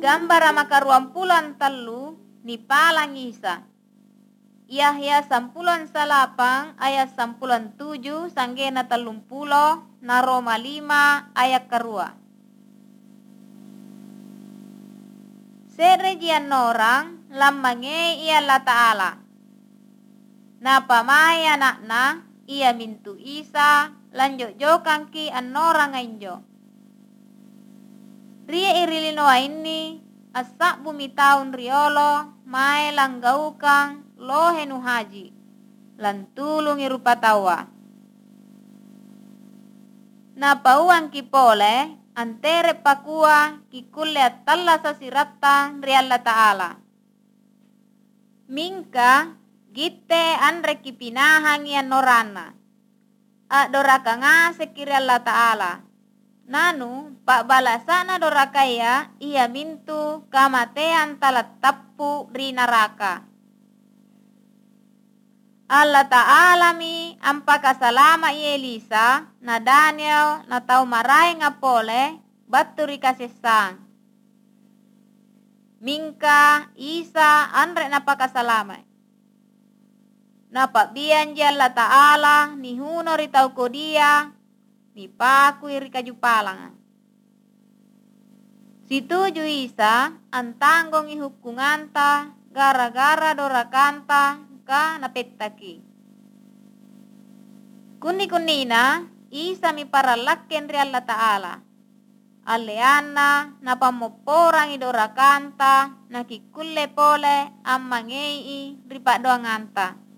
Gambar maka 23 ni palang Isa. Yahya 18 ayat 17 sanggena 30 na Roma 5 ayat kedua. Serejian orang lambange ia Allah Ta'ala. Napa mai anakna ia mintu Isa lanjok-jokan ki anorang ainjo. Ria irilinoa ini asak bumi tahun riolo mai langgaukang lohenu haji lantulungi rupa tawa. Napa uang ki pole antere pakua ki kulle atalla sasiratta ria Allah Ta'ala. Mingka gitte andre ki pinahangi anorana. Adoraka ngase kiri Allah Ta'ala. Nanu pak balasana dorakaya ia mintu kamatean talat tappu ri neraka. Allah Ta'ala mi ampaka salama i Elisa na Daniel na tau marai ngapole baturi kasesang. Mingka Isa andre napaka salama. Napa bian Allah Ta'ala ni huno ri tau kodia ni paku iri kaju palanga. Situju Isa antanggong i hukunganta gara-gara dorakanta ka napettaki. Kuni-kunina Isa mi paralakken ri Allah Ta'ala. Aleana napamopporang i dorakanta nakikulle pole ammangei ri pak doanganta.